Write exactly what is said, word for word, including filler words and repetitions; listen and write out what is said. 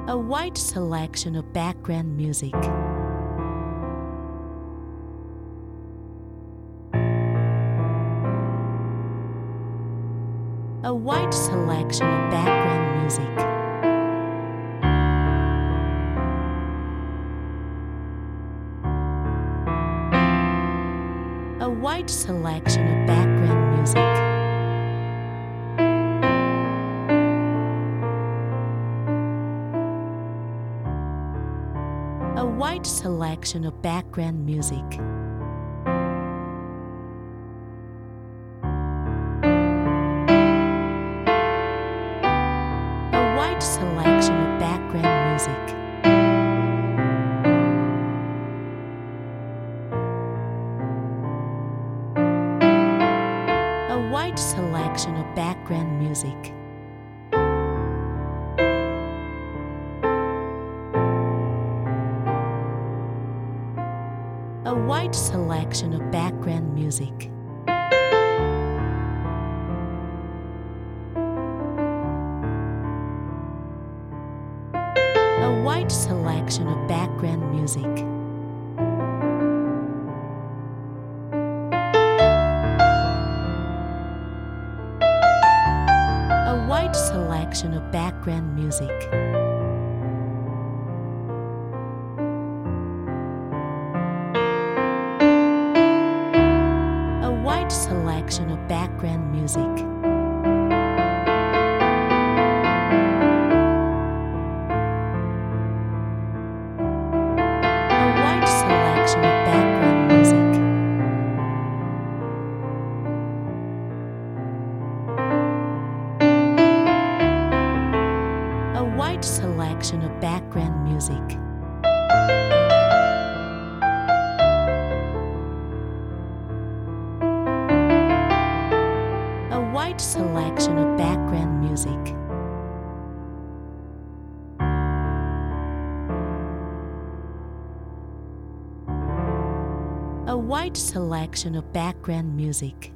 A wide selection of background music. A wide selection of background music. A wide selection of background music. A wide selection of background music. A wide selection of background music. A wide selection of background music. A wide selection of background music. A wide selection of background music. A wide selection of background music. Selection of background music. A wide selection of background music. A wide selection of background music. A wide selection of background music. A wide selection of background music.